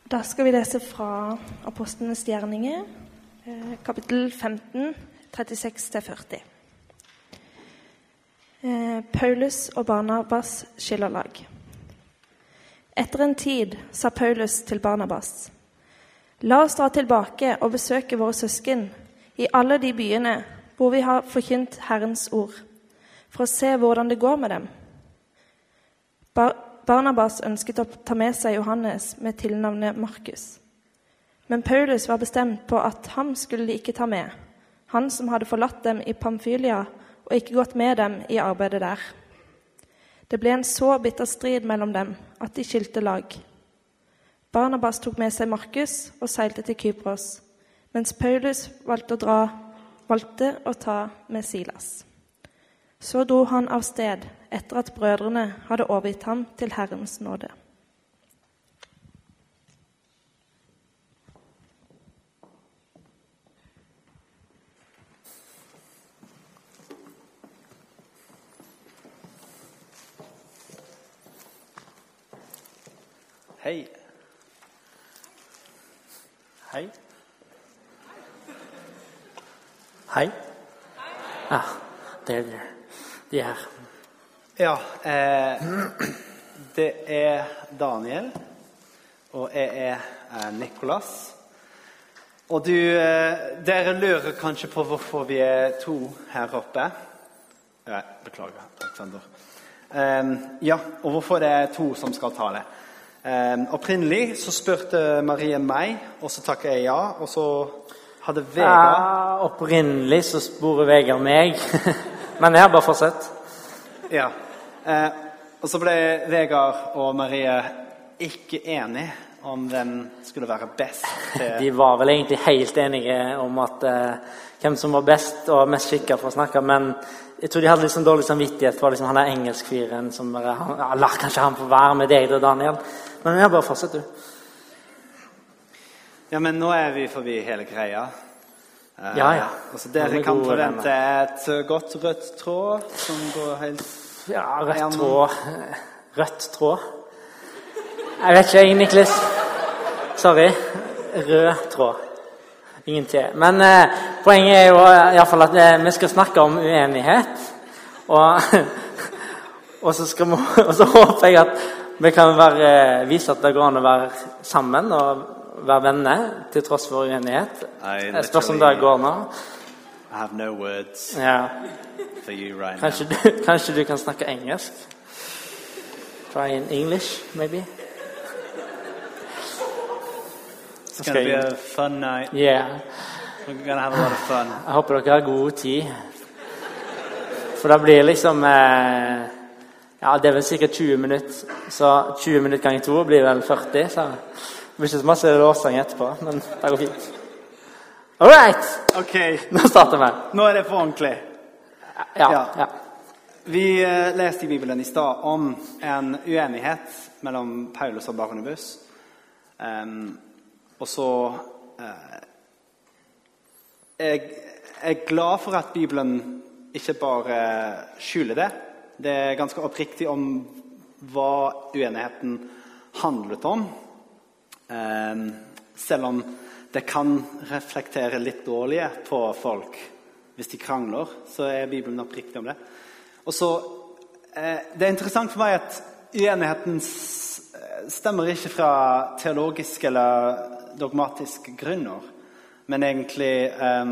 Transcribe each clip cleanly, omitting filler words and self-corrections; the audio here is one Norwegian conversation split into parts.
Da skal vi lese fra Apostlenes gjerninger, kapittel 15, 36-40. Paulus og Barnabas skiller lag. Etter en tid sa Paulus til Barnabas: La oss dra tilbake og besøke våre søsken i alle de byene hvor vi har forkynt Herrens ord, for å se hvordan det går med dem. Barnabas ønsket å ta med seg Johannes med tilnavnet Markus. Men Paulus var bestemt på at ham skulle de ikke ta med, han som hadde forlatt dem i Pamfylia og ikke gått med dem i arbeidet der. Det ble en så bitter strid mellom dem at de skilte lag. Barnabas tok med seg Markus og seilte til Kypros, mens Paulus valgte å ta med Silas. Så dro han av sted etter at brødrene hadde overgitt ham til Herrens nåde. Hei. Hei. Hei. Ah, der. De er her. Ja, det er Daniel, og jeg er Nicholas. Og dere lurer kanskje på hvorfor vi er to her oppe. Ja, beklager, Alexander. Ja, og hvorfor det er to som skal tale. Opprinnelig så spurte Marie meg, og så takket jeg ja, og så hadde Vegard... Ja, opprinnelig så spurte Vegard meg, men jeg har bare fortsett. Ja, og så ble Vegard og Marie ikke enige om hvem skulle være best til... De var vel egentlig helt enige om at hvem som var best og mest skikket for å snakke, men jeg tror de hadde liksom dårlig samvittighet for liksom han der engelskfyren som bare, la kanskje han få være med deg da, Daniel. Men jeg bare fortsett, du. Ja, men nå er vi forbi hele greia. Ja. Altså, dere kan forvente et godt rødt tråd som går helt... Ja, rødt tråd. Jeg vet ikke, Niklas. Sorry. Rød tråd. Ingen til. Men poenget er jo i hvert fall at vi skal snakke om uenighet. Og så håper jeg at vi kan vise at det går an å være sammen og være venner til tross for uenighet. Jeg spørs om det går nå. I have no words for you right now. Kanskje du kan snakke engelsk? Try in English, maybe? It's going to be a fun night. Yeah. We're going to have a lot of fun. Jeg håper dere har god tid. For det blir liksom... Ja, det er vel sikkert 20 minutter. Så 20 minutter ganger 2 blir vel 40, så... Det blir ikke så masse låsang etterpå, men det går fint. Alright! Ok. Nå starter vi. Nå er det for ordentlig. Ja. Vi leste i Bibelen i stad om en uenighet mellom Paulus og Barnabas. Og så jeg er glad for at Bibelen ikke bare skjuler det. Det er ganske oppriktig om hva uenigheten handlet om. Selv om det kan reflektere litt dårlige på folk hvis de krangler, så er Bibelen oppriktig om det. Og så, det er interessant for meg at uenigheten stemmer ikke fra teologisk eller dogmatisk grunner, men egentlig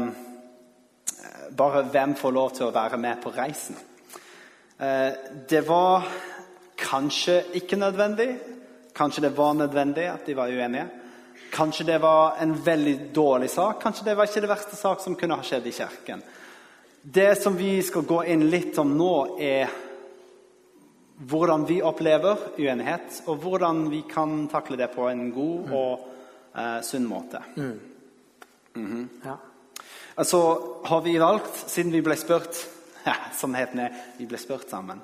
bare hvem får lov til å være med på reisen. Det var kanskje ikke nødvendig, kanskje det var nødvendig at de var uenige, kanskje det var en veldig dårlig sak, kanskje det var ikke det verste sak som kunne ha skjedd i kirken. Det som vi skal gå inn litt om nå er hvordan vi opplever uenighet, og hvordan vi kan takle det på en god og sunn måte. Ja. Altså har vi valgt, siden vi ble spurt, sannheten er, vi ble spurt sammen,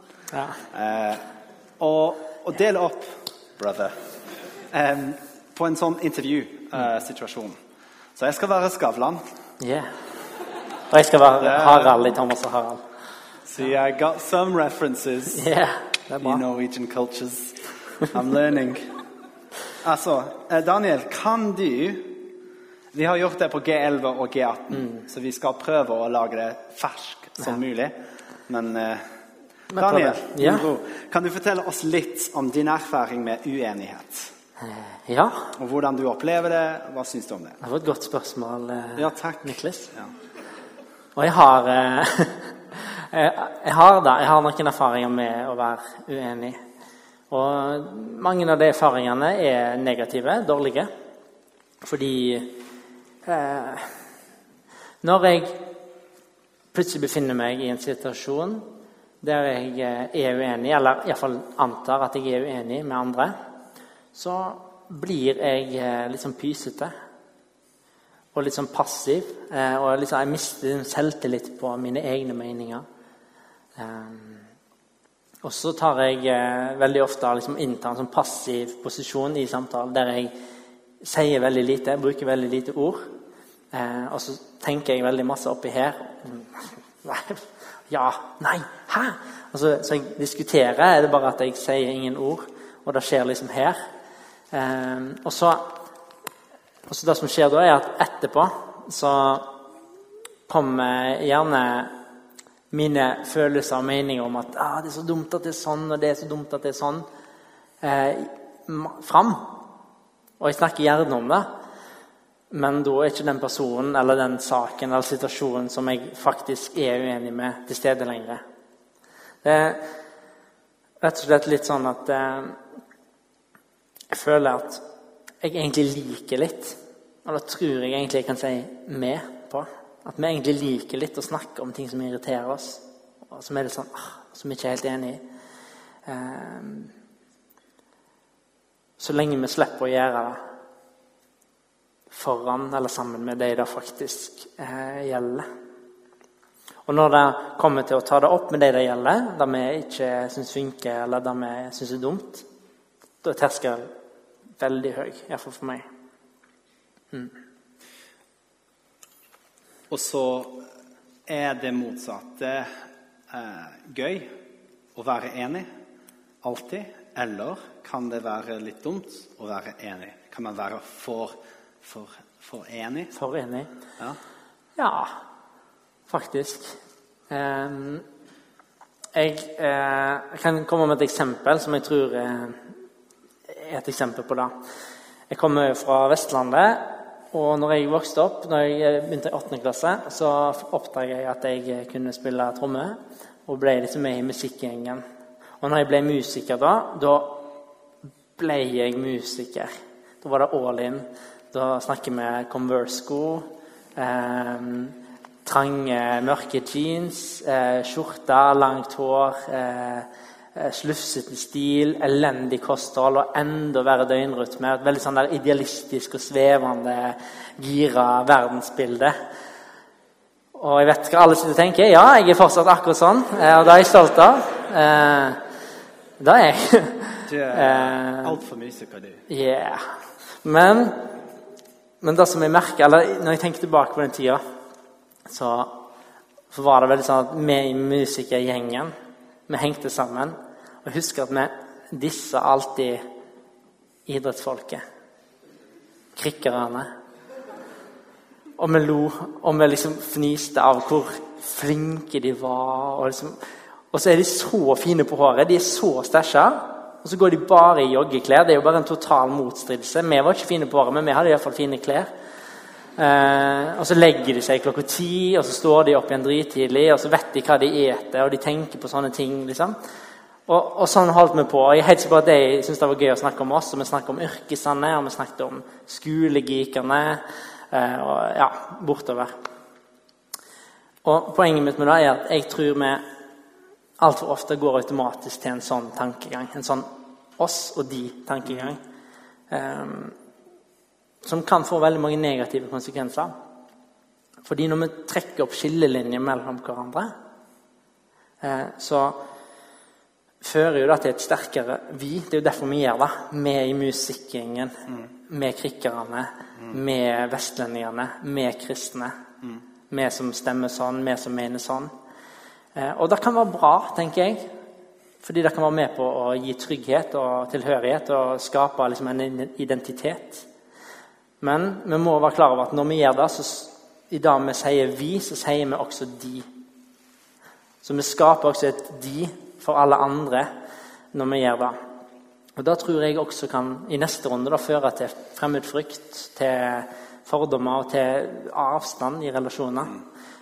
og dele opp, brother, på en sånn intervju-situasjon. Så jeg skal være Skavlan. Og jeg skal være Harald i Thomas og Harald. See, I got some references det er bra. in Norwegian cultures. I'm learning. Altså, Daniel, kan du... Vi har gjort det på G11 og G18, så vi skal prøve å lage det fersk som mulig. Men Daniel, kan du fortelle oss litt om din erfaring med uenighet? Ja. Og hvordan du opplever det, hva synes du om det? Det var et godt spørsmål, ja, takk. Niklas. Ja. Og jeg har noen erfaringer med å være uenig. Og mange av de erfaringene er negative, dårlige. Fordi når jeg plutselig befinner meg i en situasjon der jeg er uenig, eller i hvert fall antar at jeg er uenig med andre, så blir jeg litt sånn pysete og litt sånn passiv, og liksom, jeg mister selvtillit på mine egne meninger. Og så tar jeg veldig ofte liksom, inntar en sånn passiv posisjon i samtalen, der jeg sier veldig lite, bruker veldig lite ord, og så tenker jeg veldig masse oppi her. Ja, nei, hæ? Så jeg diskuterer, er det bare at jeg sier ingen ord, og det skjer liksom her. Og så det som skjer da er at etterpå så kommer gjerne mine følelser og meninger om at det er så dumt at det er sånn, og det er så dumt at det er sånn, fram. Og jeg snakker gjerne om det, men da er ikke den personen eller den saken eller situasjonen som jeg faktisk er uenig med til stede lenger. Det er rett og slett litt sånn at jeg føler at jeg egentlig liker litt, og da tror jeg egentlig jeg kan si med på, at vi egentlig liker litt å snakke om ting som irriterer oss, og som er litt sånn, som vi ikke er helt enig i. Så lenge vi slipper å gjøre det foran eller sammen med det det faktisk gjelder. Og når det kommer til å ta det opp med det gjelder, det vi ikke synes funker, eller det vi synes er dumt, da er terskelen veldig høy, i hvert fall for meg. Og så er det motsatte gøy å være enig, alltid, eller kan det være litt dumt å være enig? Kan man være for enig? For enig? Ja. Ja, faktisk. Jeg kan komme med et eksempel som jeg tror er et eksempel på det. Jeg kommer fra Vestlandet, og når jeg vokste opp, når jeg begynte i 8. klasse, så oppdaget jeg at jeg kunne spille tromme, og ble liksom med i musikkgjengen. Og når jeg ble musiker da ble jeg musiker. Da var det all in. Da snakker vi Converse-sko, trange, mørke jeans, skjorter, langt hår, slufsete stil, elendig kosthold og enda verre døgnrytme. Et veldig sånn der idealistisk og svevende, gira verdensbilde. Og jeg vet hva alle sitter og tenker. Ja, jeg er fortsatt akkurat sånn, og det er jeg stolt av. Det er jeg. Du er alt for musiker, du. Ja. Men det som jeg merker, eller når jeg tenker tilbake på den tida, så var det veldig sånn at vi i musikergjengen, vi hengte sammen, og husker at vi disse alltid idrettsfolket, krikkerne, og vi lo, og vi liksom fniste av hvor flinke de var, og så er de så fine på håret, de er så stæsja, og så går de bare i joggeklær. Det er jo bare en total motstridelse. Vi var ikke fine på håret, men vi hadde i hvert fall fine klær. Og så legger de seg klokka 10, og så står de opp igjen drittidlig, og så vet de hva de eter, og de tenker på sånne ting, liksom. Og sånn holdt vi på. Jeg er helt sikker på at de synes det var gøy å snakke om oss, og vi snakket om yrkesene, og vi snakket om skolegikerne, og ja, bortover. Og poenget mitt med det er at jeg tror vi alt for ofte går automatisk til en sånn tankegang, en sånn oss og de tankegang, som kan få veldig mange negative konsekvenser. Fordi når vi trekker opp skillelinjer mellom hverandre, så fører jo det til et sterkere vi. Det er jo derfor vi gjør det. Med i musikkgjengen, med krikkerne, med vestlendingene, med kristne, med som stemmer sånn, med som mener sånn. Og det kan være bra, tenker jeg. Fordi det kan være med på å gi trygghet og tilhørighet og skape liksom en identitet. Men vi må være klar over at når vi gjør det, så i dag vi sier vi, så sier vi også de. Så vi skaper også et de for alle andre når vi gjør det. Og da tror jeg også kan i neste runde da føre til fremmedfrykt, til fordommer og til avstand i relasjoner.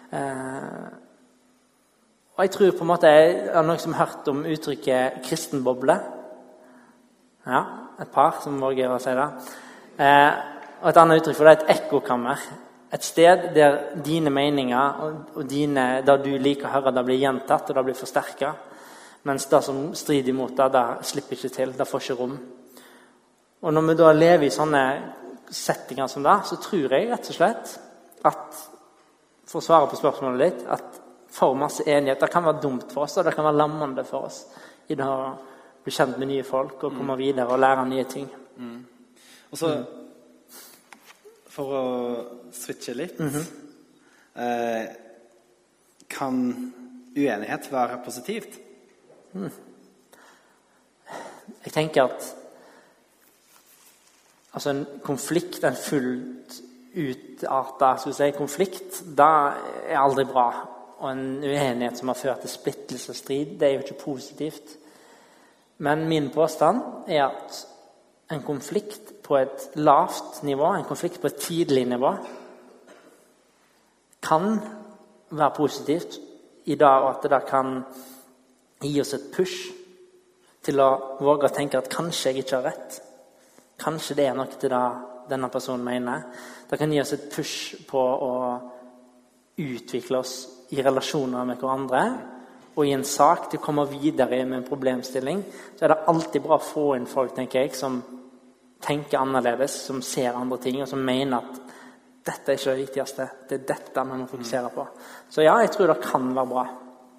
Og jeg tror på en måte jeg har noen som har hørt om uttrykket kristenboble. Ja, et par som våger å si det. Og et annet uttrykk for det er et ekkokammer. Et sted der dine meninger og det du liker å høre, det blir gjentatt og det blir forsterket. Mens det som strider imot det slipper ikke til, det får ikke rom. Og når vi da lever i sånne settinger som det, så tror jeg rett og slett at, for å svare på spørsmålet ditt, at for masse enighet, det kan være dumt for oss, og det kan være lammende for oss i det å bli kjent med nye folk og komme videre og lære nye ting. Og så, for å switche litt, kan uenighet være positivt? Jeg tenker at altså en konflikt, en fullt utartet konflikt, det er aldri bra. Og en uenighet som har ført til splittelse og strid, det er jo ikke positivt. Men min påstand er at en konflikt på et lavt nivå, en konflikt på et tidlig nivå, kan være positivt i dag, og at det kan gi oss et push til å våge å tenke at kanskje jeg ikke har rett. Kanskje det er noe til det denne personen mener. Det kan gi oss et push på å utvikle oss i relasjoner med hverandre, og i en sak til å komme videre med en problemstilling, så er det alltid bra å få inn folk, tenker jeg, som tenker annerledes, som ser andre ting, og som mener at dette er ikke det viktigste. Det er dette vi må fokusere på. Så ja, jeg tror det kan være bra.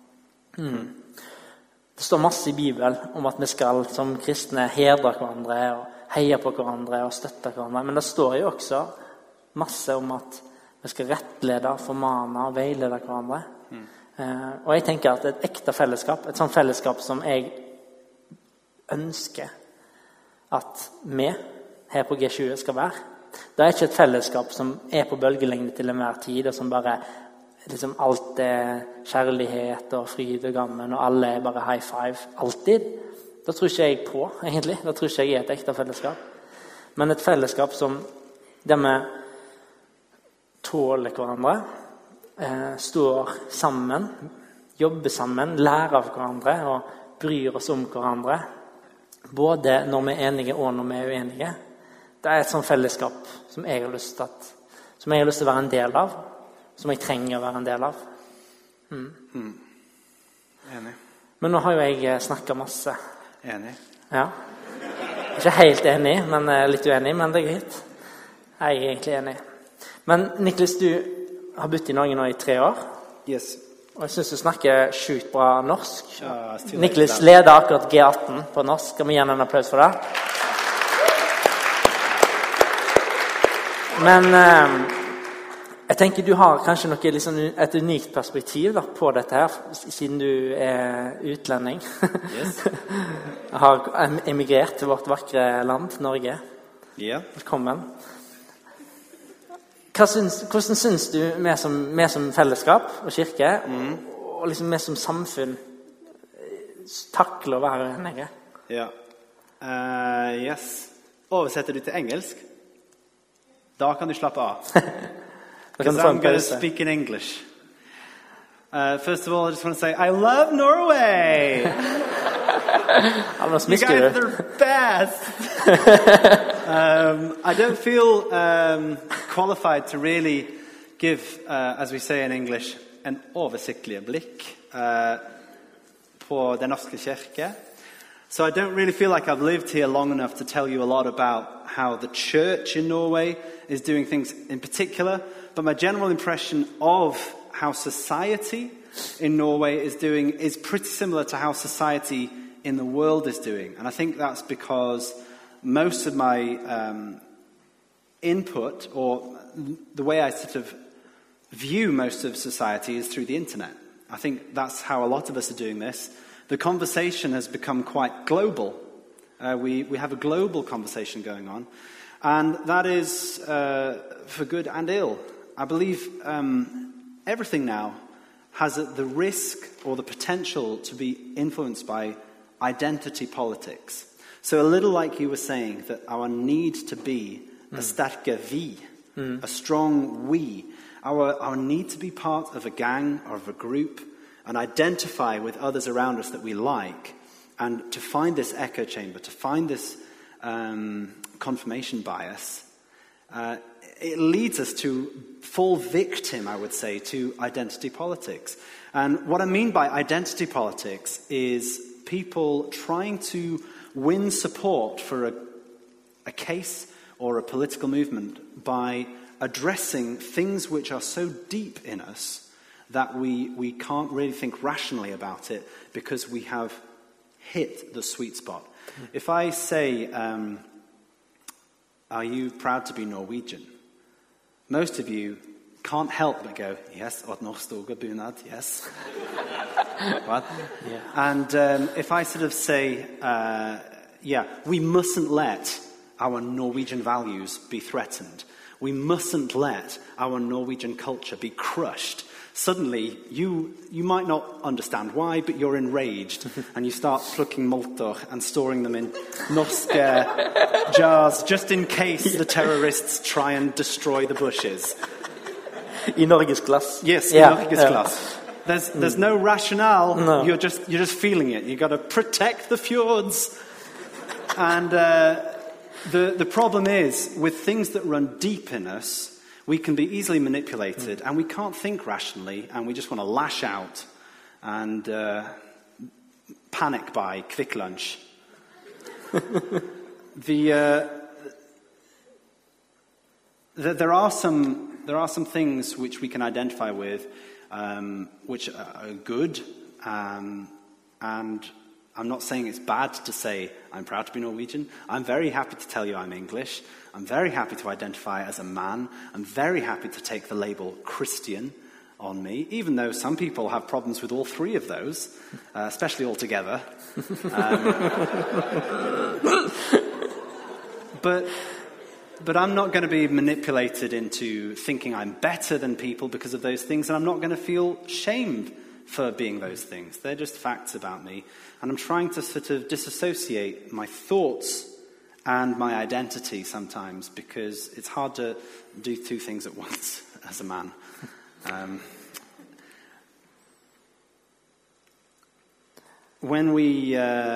Det står masse i Bibelen om at vi skal som kristne hedre hverandre, og heie på hverandre, og støtte hverandre. Men det står jo også masse om at vi skal rettlede, formane og veilede hverandre. Og jeg tenker at et ekte fellesskap, et sånt fellesskap som jeg ønsker at vi her på G20 skal være, det er ikke et fellesskap som er på bølgelengde til enhver tid, og som bare liksom alt er kjærlighet og fryd og gammen, og alle er bare high five, alltid. Da tror ikke jeg på, egentlig. Da tror ikke jeg er et ekte fellesskap. Men et fellesskap som der vi tåler hverandre, står sammen, jobber sammen, lærer av hverandre og bryr oss om hverandre, både når vi er enige og når vi er uenige. Det er et sånt fellesskap som jeg har lyst til å være en del av, som jeg trenger å være en del av. Enig. Men nå har jo jeg snakket masse. Enig. Ja. Ikke helt enig, men litt uenig, men det er greit. Jeg er egentlig enig. Men Niklas, du har bodd i Norge nå i 3 år. Yes. Og jeg synes du snakker sjukt bra norsk. Ja, Niklas leder akkurat G18 på norsk. Skal vi gi en applaus for det? Men jeg tenker du har kanskje noe, liksom, et unikt perspektiv da, på dette her, siden du er utlending. Yes. Har emigrert til vårt vakre land, Norge. Yeah. Velkommen. Hvordan synes du vi som fellesskap og kirke, og liksom vi som samfunn, takler å være uenige? Ja. Yes. Oversetter du til engelsk? Da kan du slappe av. Because I'm going to speak in English. First of all, I just want to say, I love Norway! You guys are the best! I don't feel qualified to really give, as we say in English, en oversiktlig blikk på den norske kirke. So I don't really feel like I've lived here long enough to tell you a lot about how the church in Norway is doing things in particular, but my general impression of how society in Norway is doing is pretty similar to how society in the world is doing. And I think that's because most of my input, or the way I sort of view most of society, is through the internet. I think that's how a lot of us are doing this. The conversation has become quite global. We have a global conversation going on, and that is for good and ill. I believe everything now has the risk or the potential to be influenced by identity politics. So a little like you were saying, that our need to be a starka vi, a strong we, our need to be part of a gang or of a group and identify with others around us that we like, and to find this echo chamber, to find this confirmation bias, it leads us to fall victim, I would say, to identity politics. And what I mean by identity politics is people trying to win support for a case or a political movement by addressing things which are so deep in us that we can't really think rationally about it because we have hit the sweet spot. If I say, are you proud to be Norwegian? Most of you can't help but go, yes, at Norstoga bunad, yes. What? Yeah. And if I sort of say, we mustn't let our Norwegian values be threatened. We mustn't let our Norwegian culture be crushed. Suddenly, you might not understand why, but you're enraged, and you start plucking molter and storing them in norske jars, just in case the terrorists try and destroy the bushes. I Norges glass. Yes, in Norges glass. There's no rationale. No. You're just feeling it. You've got to protect the fjords. And the problem is, with things that run deep in us, we can be easily manipulated, and we can't think rationally, and we just want to lash out and panic buy, quick lunch. There are some things which we can identify with, which are good, and I'm not saying it's bad to say I'm proud to be Norwegian. I'm very happy to tell you I'm English. I'm very happy to identify as a man. I'm very happy to take the label Christian on me, even though some people have problems with all three of those, especially all together. But I'm not going to be manipulated into thinking I'm better than people because of those things, and I'm not going to feel shamed for being those things. They're just facts about me. And I'm trying to sort of disassociate my thoughts and my identity sometimes, because it's hard to do two things at once as a man. When we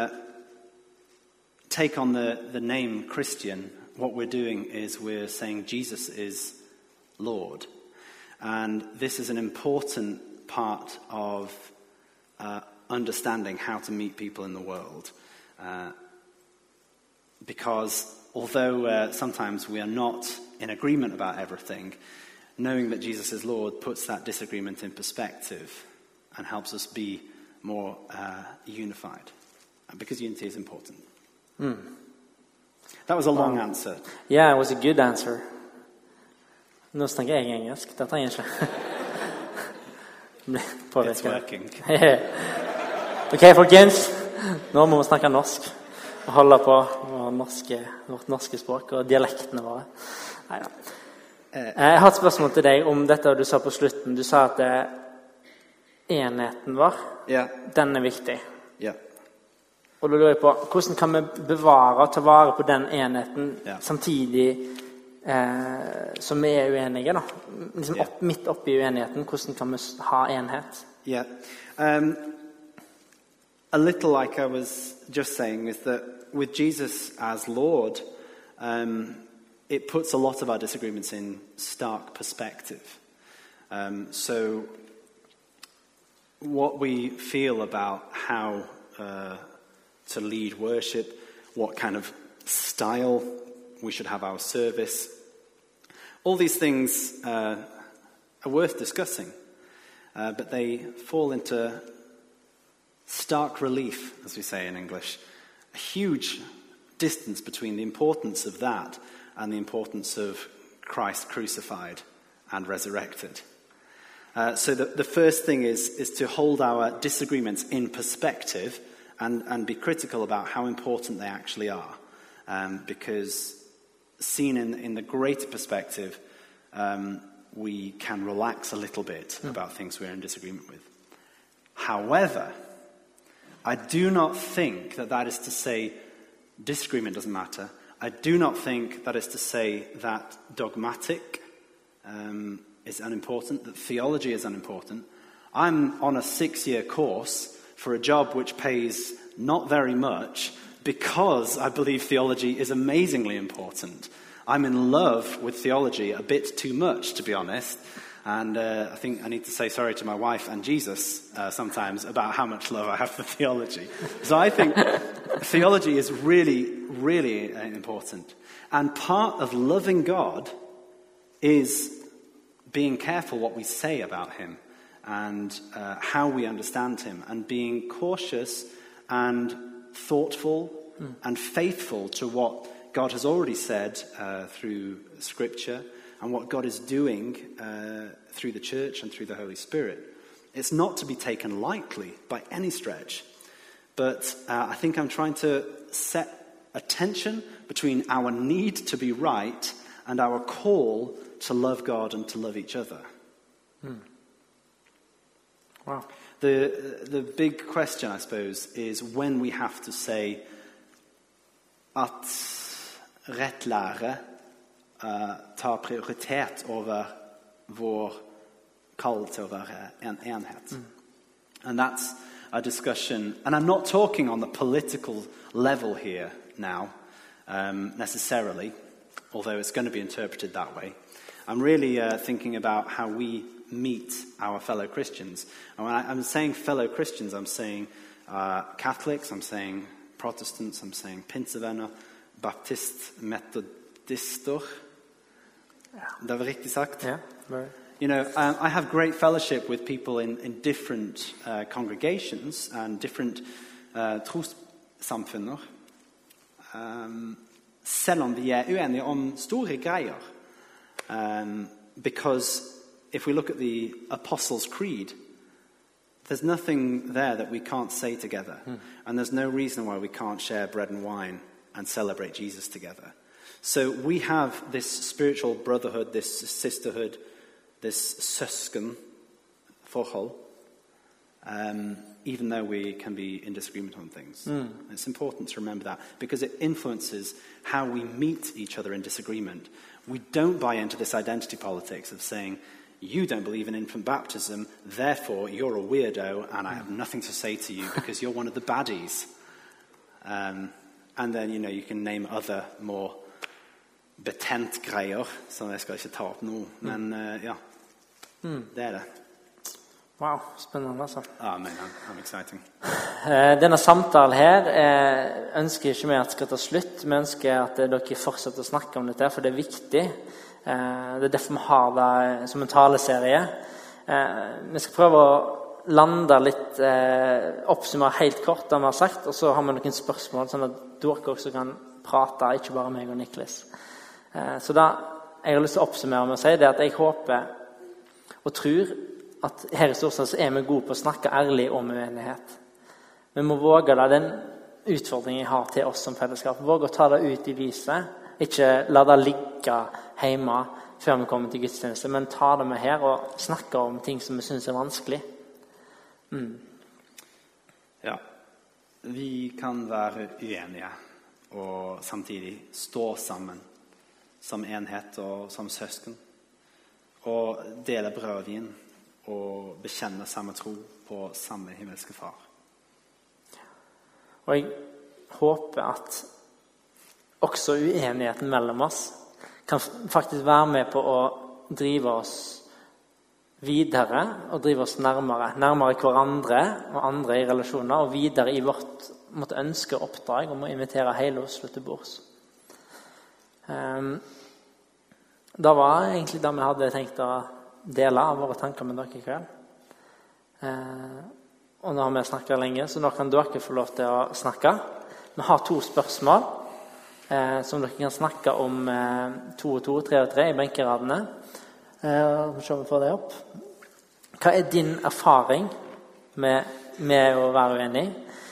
take on the name Christian, what we're doing is we're saying Jesus is Lord. And this is an important part of understanding how to meet people in the world. Because although sometimes we are not in agreement about everything, knowing that Jesus is Lord puts that disagreement in perspective and helps us be more unified. Because unity is important. That was a long answer. Yeah, it was a good answer. Nå snakker jeg engelsk. Det trenger jeg ikke. It's working. Ok, folkens. Nå må vi snakke norsk. Og holde på vårt norske språk og dialektene våre. Neida. Jeg har et spørsmål til deg om dette du sa på slutten. Du sa at enheten vår, den er viktig. Ja. Og da lurer jeg på, hvordan kan vi bevare og ta vare på den enheten samtidig som vi er uenige da? Liksom midt oppe i uenigheten, hvordan kan vi ha enhet? Yeah. A little like I was just saying is that with Jesus as Lord, it puts a lot of our disagreements in stark perspective. So what we feel about how to lead worship, what kind of style we should have our service, all these things are worth discussing, but they fall into stark relief, as we say in English, a huge distance between the importance of that and the importance of Christ crucified and resurrected. So the first thing is to hold our disagreements in perspective and be critical about how important they actually are. Because seen in the greater perspective, we can relax a little bit about things we're in disagreement with. However, I do not think that is to say disagreement doesn't matter. I do not think that is to say that dogmatic is unimportant, that theology is unimportant. I'm on a 6-year course for a job which pays not very much because I believe theology is amazingly important. I'm in love with theology a bit too much, to be honest. And I think I need to say sorry to my wife and Jesus sometimes about how much love I have for theology. So I think theology is really, really important. And part of loving God is being careful what we say about him and how we understand him, and being cautious and thoughtful and faithful to what God has already said through Scripture and what God is doing through the church and through the Holy Spirit. It's not to be taken lightly by any stretch, but I think I'm trying to set a tension between our need to be right and our call to love God and to love each other. Wow. The big question, I suppose, is when we have to say at rett lære tar prioritet over vår kall til å være en enhet. And that's a discussion, and I'm not talking on the political level here now, necessarily, although it's going to be interpreted that way. I'm really thinking about how we meet our fellow Christians. And when I'm saying fellow Christians, I'm saying Catholics, I'm saying Protestants, I'm saying Pinsevenner, Baptist, Metodister. Det var riktig sagt. Yeah, very. You know, I have great fellowship with people in different congregations and different trossamfunner. Selv om vi uenige om store greier. Because if we look at the Apostles' Creed, there's nothing there that we can't say together. And there's no reason why we can't share bread and wine and celebrate Jesus together. So we have this spiritual brotherhood, this sisterhood, this søskenforhold, even though we can be in disagreement on things. It's important to remember that because it influences how we meet each other in disagreement. We don't buy into this identity politics of saying, you don't believe in infant baptism, therefore you're a weirdo and I have nothing to say to you because you're one of the baddies. And then, you know, you can name other more betent greier, som jeg skal ikke ta opp nå. Men ja, det det. Wow, spennende altså. Man, I'm exciting. Denne samtalen her ønsker ikke vi at skal ta slutt. Vi ønsker at dere fortsetter å snakke om dette, for det viktig. Det derfor vi har det som en taleserie. Vi skal prøve å lande litt, oppsummere helt kort det vi har sagt, og så har vi noen spørsmål, sånn at dere også kan prate, ikke bare meg og Niklas. Så da jeg har lyst til å oppsummere med å si det at jeg håper og tror at her i Storsand så vi gode på å snakke ærlig om uenighet. Vi må våge det, den utfordringen jeg har til oss som fellesskap. Våge å ta det ut i lyset. Ikke la det ligge hjemme før vi kommer til gudstjeneste, men ta det med her og snakke om ting som vi synes vanskelig. Ja, vi kan være uenige og samtidig stå sammen som enhet og som søsken og dele brødvin og bekjenne samme tro på samme himmelske far. Og jeg håper at også uenigheten mellom oss kan faktisk være med på å drive oss videre og drive oss nærmere hverandre og andre i relasjoner, og videre i vårt ønske og oppdrag om å invitere hele Oslo til bords. Det var egentlig det vi hadde tenkt å dele av våre tanker med dere i kveld. Og nå har vi snakket lenge, så nå kan dere få lov til å snakke. Vi har 2 spørsmål som dere kan snakke om 2 og 2, 3 og 3 i benkeradene. Så vi får det opp. Hva er din erfaring med å være uenig?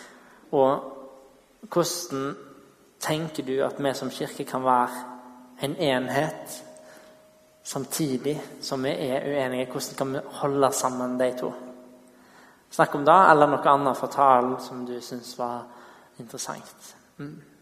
Og hvordan tenker du at vi som kirke kan være en enhet samtidig som vi er uenige? Hvordan kan vi holde sammen de to? Snakk om det, eller noe annet fra talen som du synes var interessant.